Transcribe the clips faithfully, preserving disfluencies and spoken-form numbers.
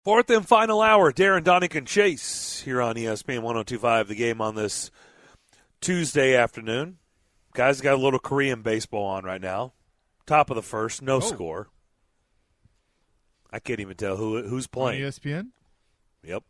Fourth and final hour, Darren Donigan Chase here on E S P N one oh two point five, the game on this Tuesday afternoon. Guys got a little Korean baseball on right now. Top of the first, no oh. score. I can't even tell who who's playing. On E S P N? Yep.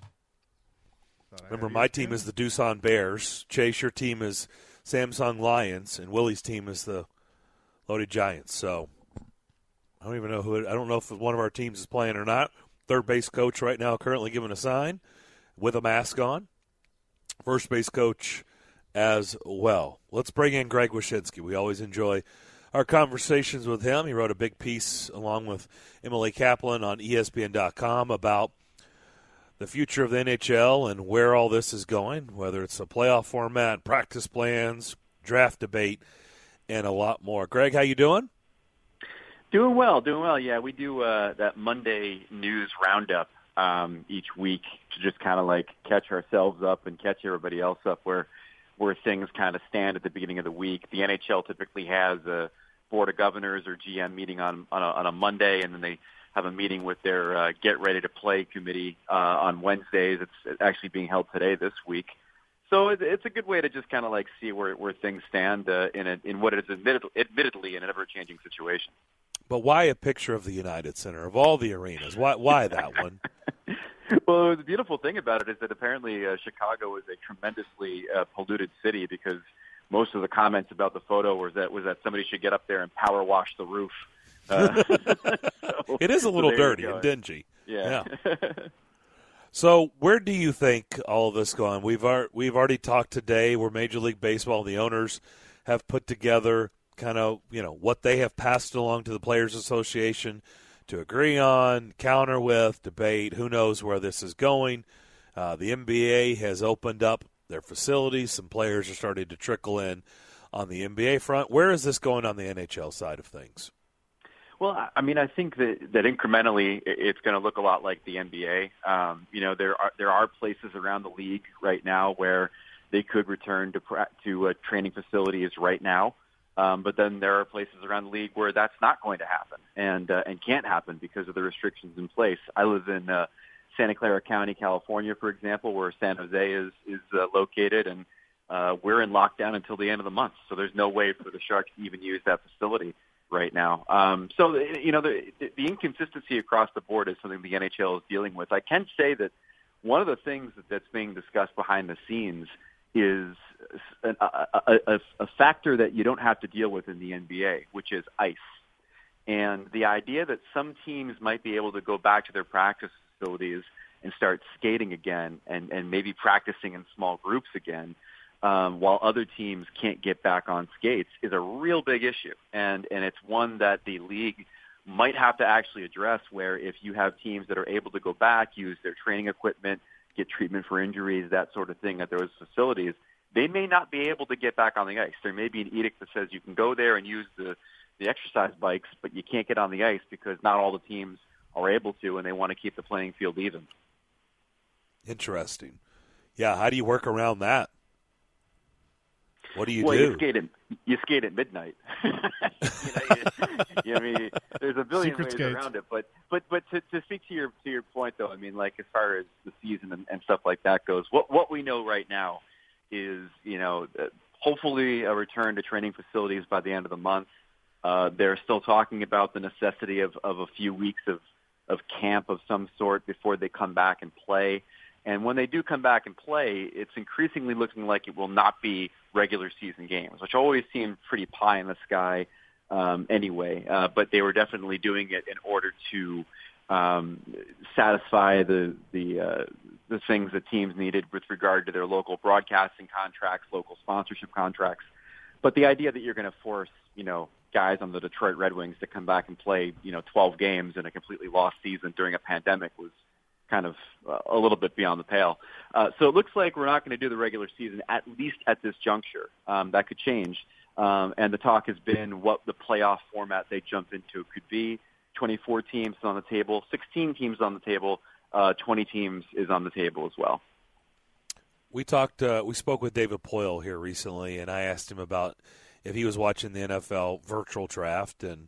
Remember, my team is the Doosan Bears. Chase, your team is Samsung Lions, and Willie's team is the Loaded Giants. So I don't even know who it, I don't know if one of our teams is playing or not. Third base coach right now currently giving a sign with a mask on. First base coach as well. Let's bring in Greg Wyshynski. We always enjoy our conversations with him. He wrote a big piece along with Emily Kaplan on E S P N dot com about the future of the N H L and where all this is going, whether it's a playoff format, practice plans, draft debate, and a lot more. Greg, how you doing? Doing well, doing well. Yeah, we do uh, that Monday news roundup um, each week to just kind of like catch ourselves up and catch everybody else up where where things kind of stand at the beginning of the week. The N H L typically has a board of governors or G M meeting on on a, on a Monday, and then they have a meeting with their uh, get ready to play committee uh, on Wednesdays. It's actually being held today this week. So it's a good way to just kind of like see where, where things stand uh, in a, in what is admitted, admittedly an ever-changing situation. But why a picture of the United Center of all the arenas? Why why that one? Well, the beautiful thing about it is that apparently uh, Chicago is a tremendously uh, polluted city because most of the comments about the photo was that was that somebody should get up there and power wash the roof. Uh, so, it is a little so dirty and dingy. Yeah. yeah. So where do you think all of this going? We've ar- we've already talked today where Major League Baseball, the owners, have put together kind of, you know, what they have passed along to the Players Association to agree on, counter with, debate. Who knows where this is going? Uh, the N B A has opened up their facilities. Some players are starting to trickle in on the N B A front. Where is this going on the N H L side of things? Well, I mean, I think that, that incrementally it's going to look a lot like the N B A. Um, you know, there are there are places around the league right now where they could return to to uh, training facilities right now. Um, but then there are places around the league where that's not going to happen and uh, and can't happen because of the restrictions in place. I live in uh, Santa Clara County, California, for example, where San Jose is is uh, located, and uh, we're in lockdown until the end of the month. So there's no way for the Sharks to even use that facility right now. Um, so, you know, the, the inconsistency across the board is something the N H L is dealing with. I can say that one of the things that's being discussed behind the scenes is a, a, a, a factor that you don't have to deal with in the N B A, which is ice. And the idea that some teams might be able to go back to their practice facilities and start skating again and, and maybe practicing in small groups again, um, while other teams can't get back on skates is a real big issue. And, and it's one that the league might have to actually address, where if you have teams that are able to go back, use their training equipment, get treatment for injuries, that sort of thing at those facilities, they may not be able to get back on the ice. There may be an edict that says you can go there and use the, the exercise bikes, but you can't get on the ice because not all the teams are able to, and they want to keep the playing field even. Interesting. Yeah, how do you work around that? What do you well, do? You skate at, you skate at midnight. you know, you, you, I mean, there's a billion Secret ways skates. around it. But but but to, to speak to your to your point, though, I mean, like as far as the season and, and stuff like that goes, what what we know right now is, you know, uh, hopefully a return to training facilities by the end of the month. Uh, they're still talking about the necessity of, of a few weeks of, of camp of some sort before they come back and play. And when they do come back and play, it's increasingly looking like it will not be regular season games, which always seemed pretty pie in the sky um, anyway. Uh, but they were definitely doing it in order to um, satisfy the the uh, the things that teams needed with regard to their local broadcasting contracts, local sponsorship contracts. But the idea that you're going to force, you know, guys on the Detroit Red Wings to come back and play, you know, twelve games in a completely lost season during a pandemic was kind of uh, a little bit beyond the pale. Uh, so it looks like we're not going to do the regular season, at least at this juncture. Um, that could change. Um, and the talk has been what the playoff format they jump into could be. twenty-four teams on the table, sixteen teams on the table, uh, twenty teams is on the table as well. We talked, uh, we spoke with David Poyle here recently, and I asked him about if he was watching the N F L virtual draft, and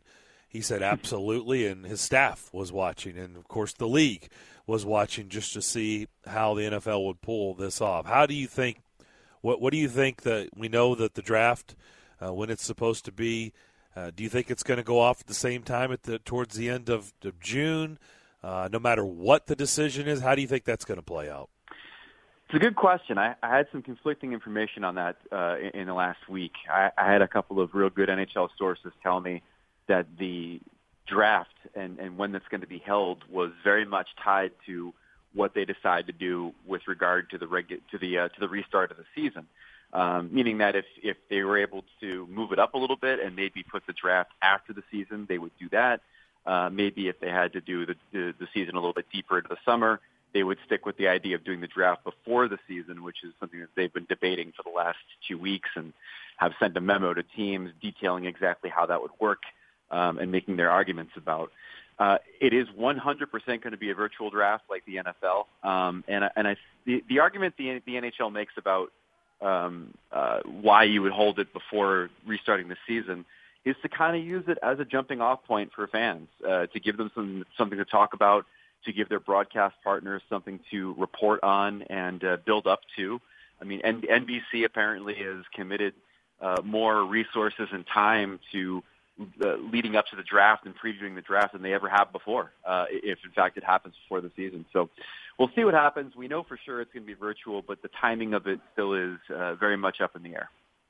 he said absolutely, and his staff was watching, and of course the league was watching just to see how the N F L would pull this off. How do you think? What What do you think that we know that the draft, uh, when it's supposed to be? Uh, do you think it's going to go off at the same time at the towards the end of, of June? Uh, no matter what the decision is, how do you think that's going to play out? It's a good question. I, I had some conflicting information on that uh, in, in the last week. I, I had a couple of real good N H L sources tell me that the draft and, and when that's going to be held was very much tied to what they decide to do with regard to the regu- to the uh, to the restart of the season. Um, meaning that if if they were able to move it up a little bit and maybe put the draft after the season, they would do that. Uh, maybe if they had to do the, the the season a little bit deeper into the summer, they would stick with the idea of doing the draft before the season, which is something that they've been debating for the last two weeks and have sent a memo to teams detailing exactly how that would work. Um, and making their arguments about. Uh, it is one hundred percent going to be a virtual draft like the N F L. Um, and and I, the, the argument the, the N H L makes about um, uh, why you would hold it before restarting the season is to kind of use it as a jumping off point for fans, uh, to give them some something to talk about, to give their broadcast partners something to report on and uh, build up to. I mean, N- N B C apparently has committed uh, more resources and time to Uh, leading up to the draft and previewing the draft than they ever have before, uh, if in fact it happens before the season. So we'll see what happens. We know for sure it's going to be virtual, but the timing of it still is uh, very much up in the air.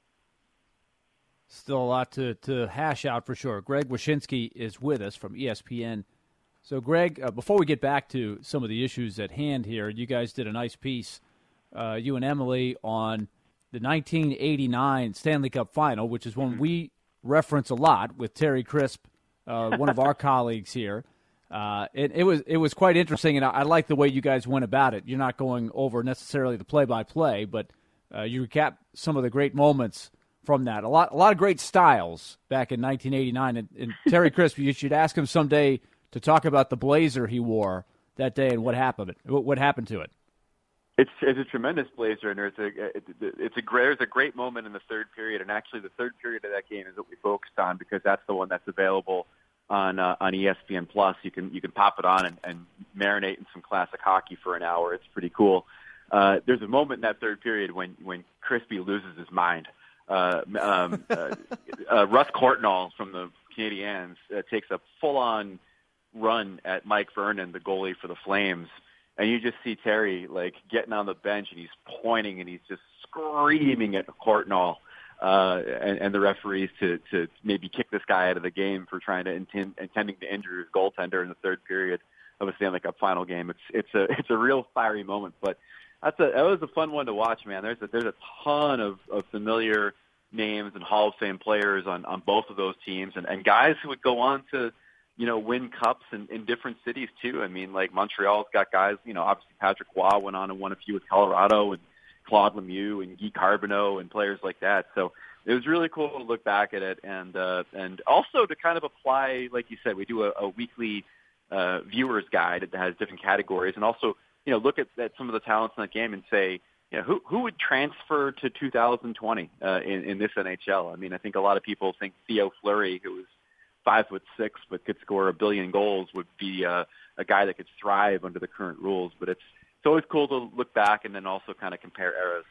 Still a lot to, to hash out for sure. Greg Wyshynski is with us from E S P N. So, Greg, uh, before we get back to some of the issues at hand here, you guys did a nice piece, uh, you and Emily, on the nineteen eighty-nine Stanley Cup Final, which is one we reference a lot with Terry Crisp, uh, one of our colleagues here. Uh, it, it was it was quite interesting, and I, I like the way you guys went about it. You're not going over necessarily the play-by-play, but uh, you recap some of the great moments from that. A lot a lot of great styles back in nineteen eighty-nine. And, and Terry Crisp, you should ask him someday to talk about the blazer he wore that day and what happened. What happened to it. It's it's a tremendous blazer, and it's a it's a great there's a great moment in the third period, and actually the third period of that game is what we focused on because that's the one that's available on uh, on E S P N Plus. You can you can pop it on and, and marinate in some classic hockey for an hour. It's pretty cool. Uh, there's a moment in that third period when when Crispy loses his mind. Uh, um, uh, uh, Russ Courtnall from the Canadiens uh, takes a full on run at Mike Vernon, the goalie for the Flames. And you just see Terry, like, getting on the bench, and he's pointing, and he's just screaming at Courtnall uh, and, and the referees to, to maybe kick this guy out of the game for trying to intend, intending to injure his goaltender in the third period of a Stanley Cup final game. It's it's a it's a real fiery moment, but that's a that was a fun one to watch, man. There's a, there's a ton of, of familiar names and Hall of Fame players on, on both of those teams, and, and guys who would go on to, you know, win cups in, in different cities too. I mean, like Montreal's got guys, you know, obviously Patrick Waugh went on and won a few with Colorado, and Claude Lemieux and Guy Carbonneau and players like that. So it was really cool to look back at it, and uh, and also to kind of apply, like you said, we do a, a weekly uh, viewers guide that has different categories, and also, you know, look at, at some of the talents in that game and say, you know, who who would transfer to two thousand twenty uh, in, in this N H L? I mean, I think a lot of people think Theo Fleury, who was five foot six but could score a billion goals, would be uh, a guy that could thrive under the current rules. But it's it's always cool to look back and then also kind of compare eras.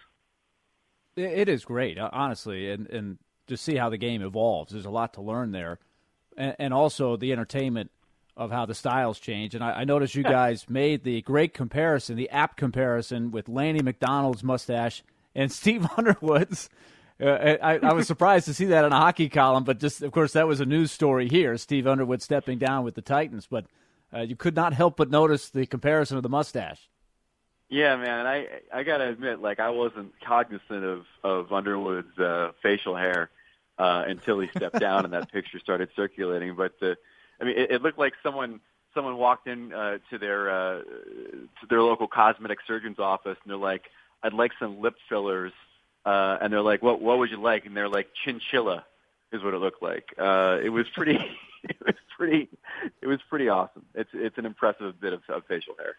It is great, honestly, and and to see how the game evolves. There's a lot to learn there, and, and also the entertainment of how the styles change. And I, I noticed you guys made the great comparison, the apt comparison with Lanny McDonald's mustache and Steve Underwood's. Uh, I, I was surprised to see that in a hockey column, but just, of course, that was a news story here, Steve Underwood stepping down with the Titans. But uh, you could not help but notice the comparison of the mustache. Yeah, man, I I got to admit, like, I wasn't cognizant of, of Underwood's uh, facial hair uh, until he stepped down and that picture started circulating. But, the, I mean, it, it looked like someone someone walked in uh, to their uh, to their local cosmetic surgeon's office, and they're like, I'd like some lip fillers. Uh, and they're like, what, what would you like? And they're like, chinchilla is what it looked like. Uh, it was pretty, it was pretty, it was pretty awesome. It's, it's an impressive bit of, of facial hair.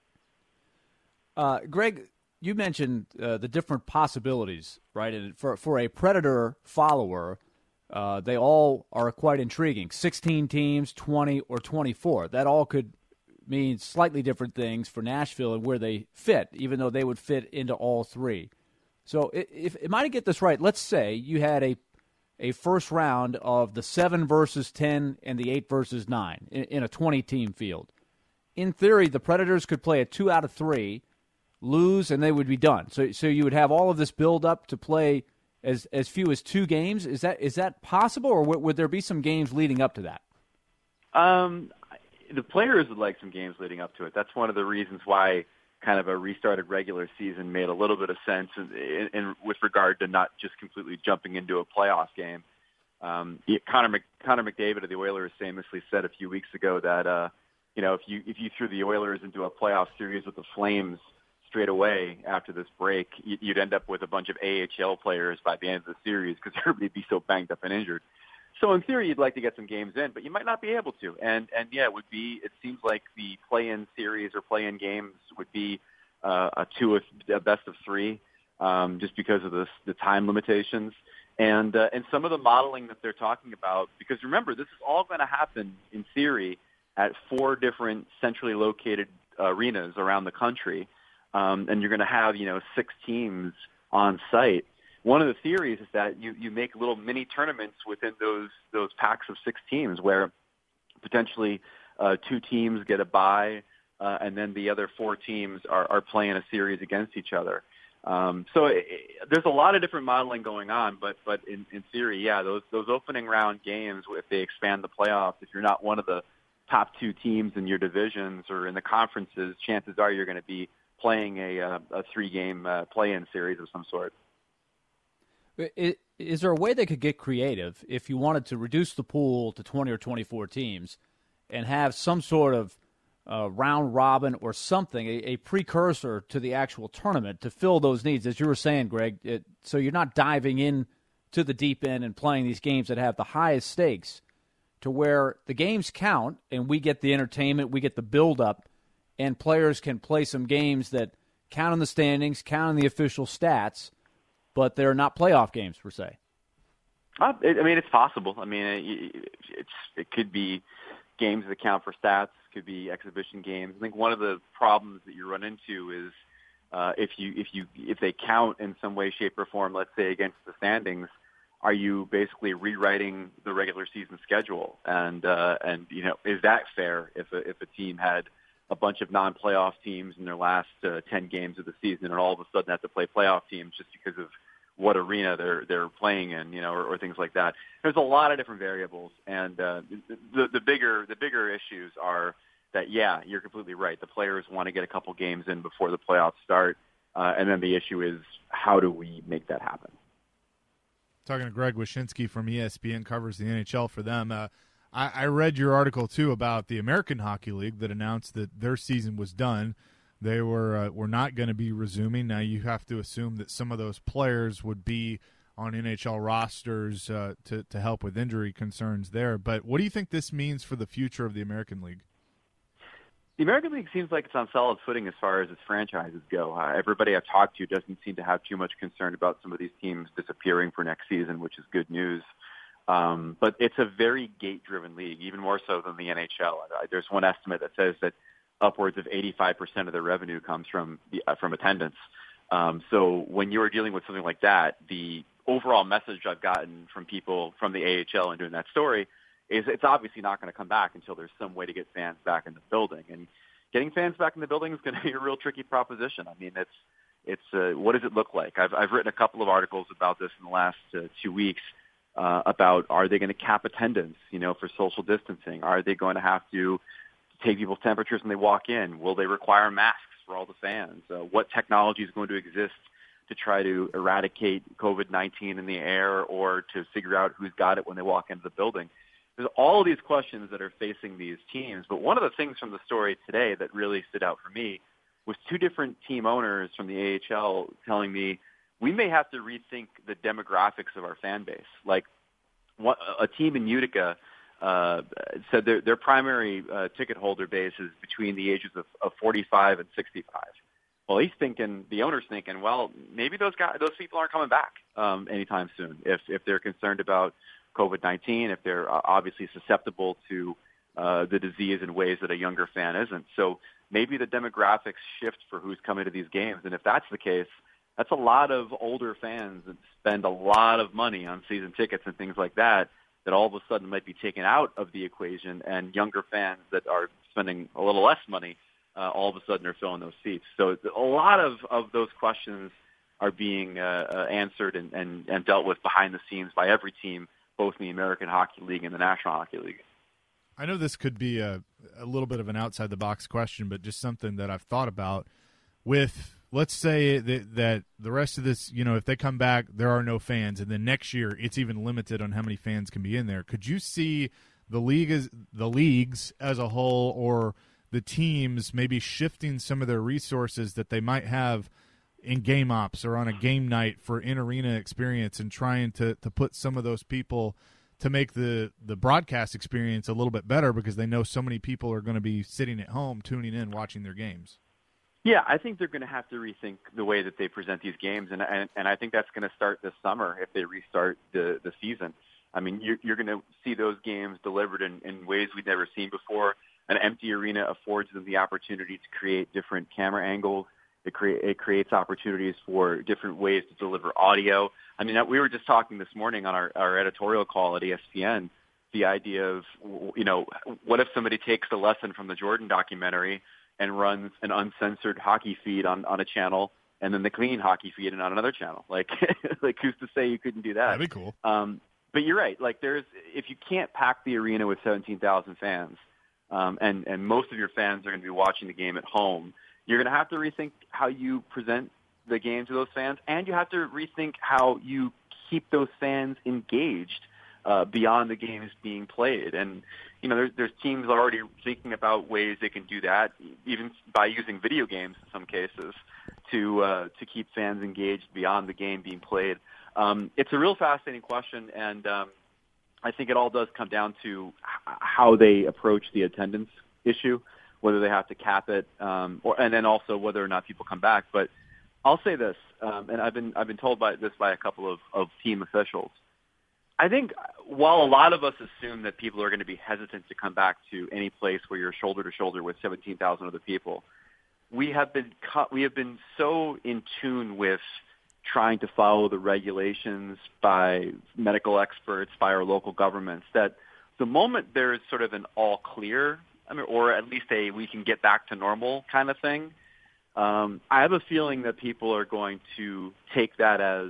Uh, Greg, you mentioned uh, the different possibilities, right? And for, for a Predator follower, Uh, they all are quite intriguing. sixteen teams, twenty, or twenty-four. That all could mean slightly different things for Nashville and where they fit, even though they would fit into all three. So if, if am I to get this right, let's say you had a a first round of the seven versus ten and the eight versus nine in, in a twenty-team field. In theory, the Predators could play a two out of three, lose, and they would be done. So so you would have all of this build up to play as as few as two games. Is that is that possible, or would, would there be some games leading up to that? Um, the players would like some games leading up to it. That's one of the reasons why kind of a restarted regular season made a little bit of sense in, in, in with regard to not just completely jumping into a playoff game. Um, Connor, Mc, Connor McDavid of the Oilers famously said a few weeks ago that uh, you know if you if you threw the Oilers into a playoff series with the Flames straight away after this break, you'd end up with a bunch of A H L players by the end of the series because everybody'd be so banged up and injured. So in theory, you'd like to get some games in, but you might not be able to. And and yeah, it would be. It seems like the play-in series or play-in games would be uh, a two, a best of three, um, just because of the the time limitations and uh, and some of the modeling that they're talking about. Because remember, this is all going to happen in theory at four different centrally located arenas around the country, um, and you're going to have you know six teams on site. One of the theories is that you, you make little mini tournaments within those those packs of six teams where potentially uh, two teams get a bye uh, and then the other four teams are, are playing a series against each other. Um, so it, it, there's a lot of different modeling going on, but but in, in theory, yeah, those those opening round games, if they expand the playoffs, if you're not one of the top two teams in your divisions or in the conferences, chances are you're going to be playing a, a, a three-game uh, play-in series of some sort. Is there a way they could get creative if you wanted to reduce the pool to twenty or twenty-four teams and have some sort of uh, round robin or something, a, a precursor to the actual tournament to fill those needs, as you were saying, Greg, it, so you're not diving in to the deep end and playing these games that have the highest stakes, to where the games count and we get the entertainment, we get the build-up, and players can play some games that count in the standings, count in the official stats, but they're not playoff games per se. Uh, it, I mean, it's possible. I mean, it, it's it could be games that count for stats, could be exhibition games. I think one of the problems that you run into is uh, if you if you if they count in some way, shape, or form, let's say against the standings, are you basically rewriting the regular season schedule? And uh, and you know, is that fair if a, if a team had a bunch of non-playoff teams in their last uh, ten games of the season, and all of a sudden have to play playoff teams just because of what arena they're they're playing in, you know, or, or things like that. There's a lot of different variables, and uh, the the bigger the bigger issues are that yeah, you're completely right. The players want to get a couple games in before the playoffs start, uh, and then the issue is how do we make that happen? Talking to Greg Wyshynski from E S P N, covers the N H L for them. Uh, I, I read your article too about the American Hockey League that announced that their season was done. They were uh, were not going to be resuming. Now you have to assume that some of those players would be on N H L rosters uh, to to help with injury concerns there. But what do you think this means for the future of the American League? The American League seems like it's on solid footing as far as its franchises go. Uh, everybody I've talked to doesn't seem to have too much concern about some of these teams disappearing for next season, which is good news. Um, but it's a very gate-driven league, even more so than the N H L. Uh, there's one estimate that says that upwards of eighty-five percent of their revenue comes from the, uh, from attendance. Um, so when you're dealing with something like that, the overall message I've gotten from people from the A H L and doing that story is it's obviously not going to come back until there's some way to get fans back in the building. And getting fans back in the building is going to be a real tricky proposition. I mean, it's it's uh, what does it look like? I've I've written a couple of articles about this in the last uh, two weeks. Uh, about are they going to cap attendance, you know, for social distancing? Are they going to have to take people's temperatures when they walk in? Will they require masks for all the fans? Uh, what technology is going to exist to try to eradicate COVID nineteen in the air or to figure out who's got it when they walk into the building? There's all of these questions that are facing these teams. But one of the things from the story today that really stood out for me was two different team owners from the A H L telling me, we may have to rethink the demographics of our fan base. Like what, a team in Utica uh, said their, their primary uh, ticket holder base is between the ages of, of forty-five and sixty-five. Well, he's thinking, the owner's thinking, well, maybe those guys, those people aren't coming back um, anytime soon if if they're concerned about COVID nineteen, if they're uh, obviously susceptible to uh, the disease in ways that a younger fan isn't. So maybe the demographics shift for who's coming to these games. And if that's the case, that's a lot of older fans that spend a lot of money on season tickets and things like that, that all of a sudden might be taken out of the equation, and younger fans that are spending a little less money uh, all of a sudden are filling those seats. So a lot of, of those questions are being uh, uh, answered and, and, and dealt with behind the scenes by every team, both in the American Hockey League and the National Hockey League. I know this could be a, a little bit of an outside-the-box question, but just something that I've thought about with, let's say that, that the rest of this, you know, if they come back, there are no fans, and then next year it's even limited on how many fans can be in there. Could you see the league as, the leagues as a whole, or the teams maybe shifting some of their resources that they might have in game ops or on a game night for in-arena experience, and trying to, to put some of those people to make the, the broadcast experience a little bit better, because they know so many people are going to be sitting at home tuning in, watching their games? Yeah, I think they're going to have to rethink the way that they present these games, and and, and I think that's going to start this summer if they restart the, the season. I mean, you're, you're going to see those games delivered in, in ways we've never seen before. An empty arena affords them the opportunity to create different camera angles. It, crea- it creates opportunities for different ways to deliver audio. I mean, we were just talking this morning on our, our editorial call at E S P N, the idea of, you know, what if somebody takes a lesson from the Jordan documentary and runs an uncensored hockey feed on, on a channel, and then the clean hockey feed on another channel? Like, like who's to say you couldn't do that? That'd be cool. Um, but you're right. Like, there's, if you can't pack the arena with seventeen thousand fans, um, and, and most of your fans are going to be watching the game at home, you're going to have to rethink how you present the game to those fans, and you have to rethink how you keep those fans engaged uh, beyond the games being played. And, you know, there's, there's teams already thinking about ways they can do that, even by using video games in some cases, to uh, to keep fans engaged beyond the game being played. Um, it's a real fascinating question, and um, I think it all does come down to h- how they approach the attendance issue, whether they have to cap it, um, or and then also whether or not people come back. But I'll say this, um, and I've been I've been told by this by a couple of, of team officials. I think while a lot of us assume that people are going to be hesitant to come back to any place where you're shoulder to shoulder with seventeen thousand other people, we have been cu- we have been so in tune with trying to follow the regulations by medical experts, by our local governments, that the moment there is sort of an all clear, I mean, or at least a we can get back to normal kind of thing, um, I have a feeling that people are going to take that as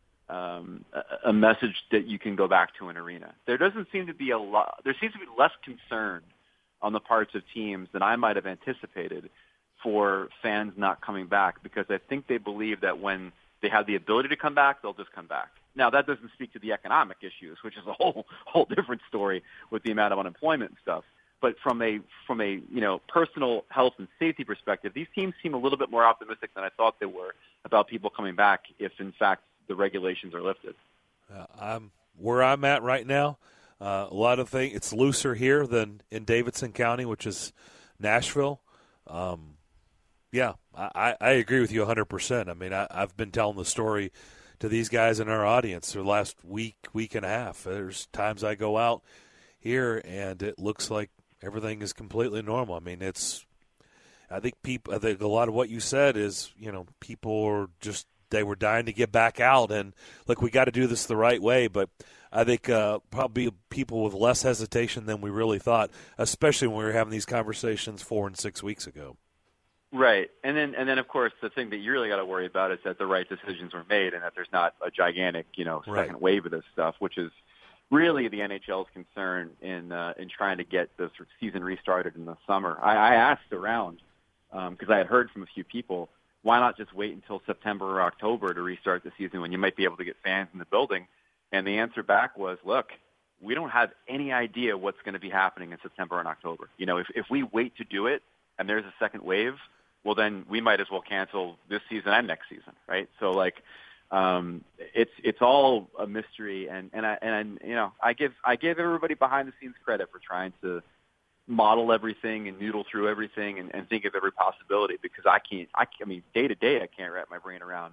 um, a, a message that you can go back to an arena. There doesn't seem to be a lot. There seems to be less concern on the parts of teams than I might have anticipated for fans not coming back, because I think they believe that when they have the ability to come back, they'll just come back. Now, that doesn't speak to the economic issues, which is a whole whole different story with the amount of unemployment and stuff. But from a from a you know personal health and safety perspective, these teams seem a little bit more optimistic than I thought they were about people coming back if, in fact, the regulations are lifted. Uh, I'm where I'm at right now. Uh, a lot of things. It's looser here than in Davidson County, which is Nashville. Um, yeah, I, I agree with you one hundred percent. I mean, I, I've been telling the story to these guys in our audience for the last week, week and a half. There's times I go out here and it looks like everything is completely normal. I mean, it's. I think people. I think a lot of what you said is, you know, people are just they were dying to get back out, and look, we got to do this the right way. But I think uh, probably people with less hesitation than we really thought, especially when we were having these conversations four and six weeks ago. Right, and then and then of course the thing that you really got to worry about is that the right decisions were made and that there's not a gigantic, you know, second right. wave of this stuff, which is really the N H L's concern in uh, in trying to get the season restarted in the summer. I, I asked around because um, I had heard from a few people, why not just wait until September or October to restart the season when you might be able to get fans in the building? And the answer back was, look, we don't have any idea what's going to be happening in September and October. You know, if if we wait to do it and there's a second wave, well, then we might as well cancel this season and next season, right? So, like, um, it's it's all a mystery, and and I and you know, I give I give everybody behind the scenes credit for trying to model everything and noodle through everything and, and think of every possibility, because I can't. I, I mean, day to day, I can't wrap my brain around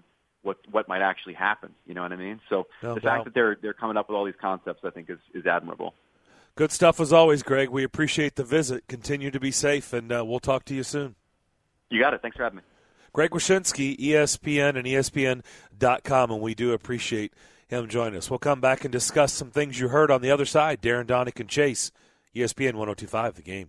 what what might actually happen. You know what I mean? So No the doubt. fact that they're they're coming up with all these concepts, I think, is is admirable. Good stuff as always, Greg. We appreciate the visit. Continue to be safe, and uh, we'll talk to you soon. You got it. Thanks for having me. Greg Wyshynski, E S P N and E S P N dot com, and we do appreciate him joining us. We'll come back and discuss some things you heard on the other side. Darren Donick and Chase, E S P N one oh two point five, The Game.